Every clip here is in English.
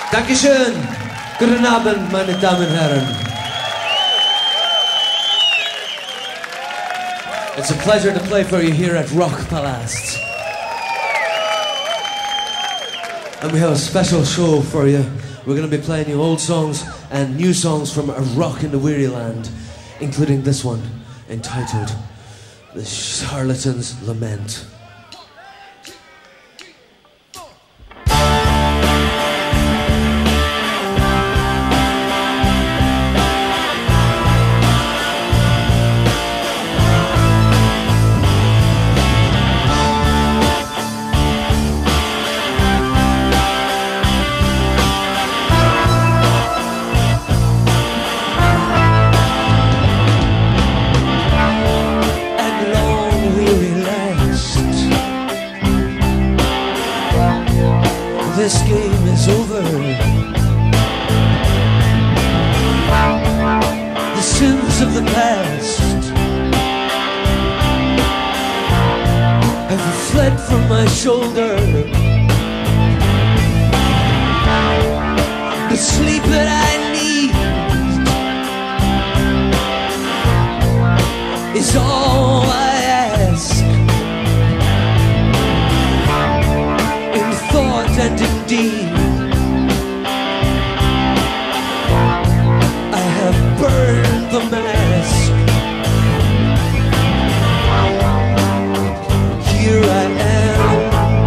Dankeschön. Guten Abend, meine Damen und Herren. It's a pleasure to play for you here at Rock Palast. And we have a special show for you. We're going to be playing you old songs and new songs from A Rock in the Weary Land, including this one, entitled The Charlatan's Lament. This game is over. The sins of the past have fled from my shoulder. The sleep that I need is all I ask. And indeed, I have burned the mask. Here I am.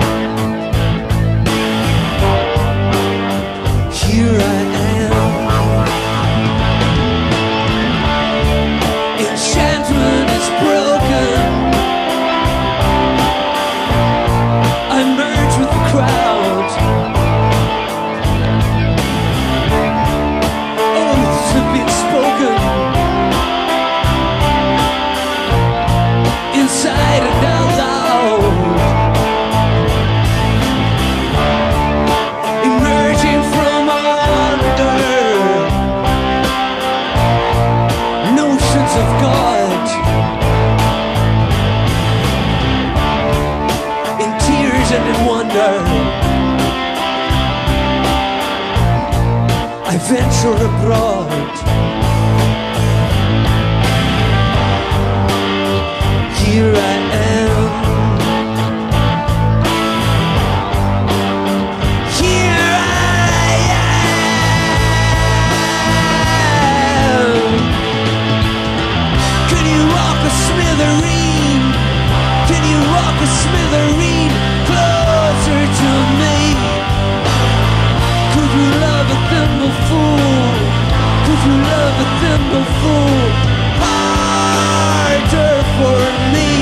Here I am. Enchantment is broken. I merge with the crowd. Inside and out loud, emerging from under notions of God, in tears and in wonder, I venture abroad. Here I am. Here I am. Can you walk a smithereen? Can you walk a smithereen closer to me? Could you love a thimbleful? Could you love a thimbleful? Harder for me.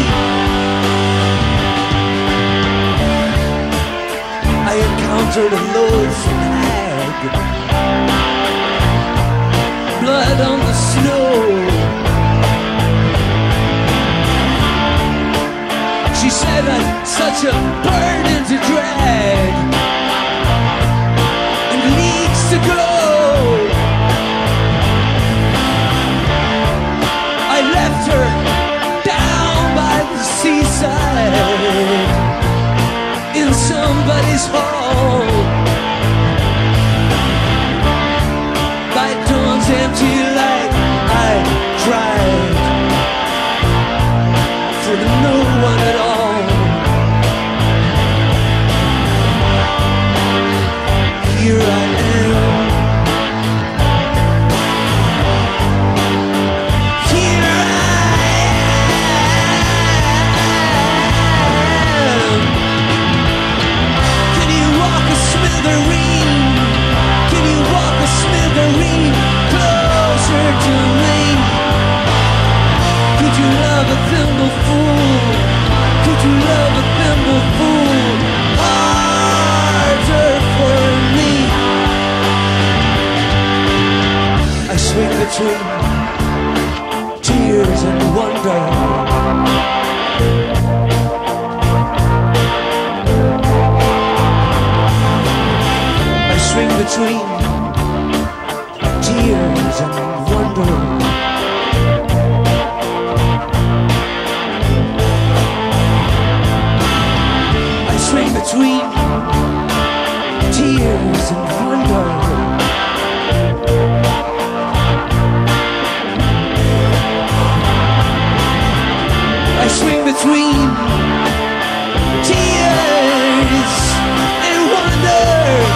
I encountered a loathsome hag, blood on the snow. She said I'm such a burden to drag and leagues to go. I left her down by the seaside in somebody's hall. By dawn's empty light I cried for no one at all. Here I am. Closer to me. Could you love a thimbleful? Could you love a thimbleful? Harder for me. I swing between tears and wonder. I swing between tears and wonder. I swing between tears and wonder. between tears and wonder,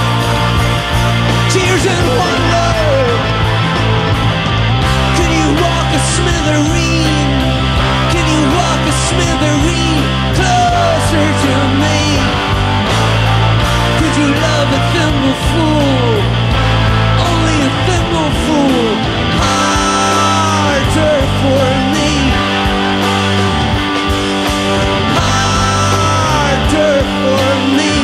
tears and wonder. Can you walk a smithereen? Can you walk a smithereen closer to me? Could you love a thimble fool? Only a thimble fool. Harder for me. Harder for me.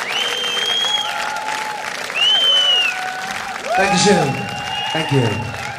Dankeschön. Thank you.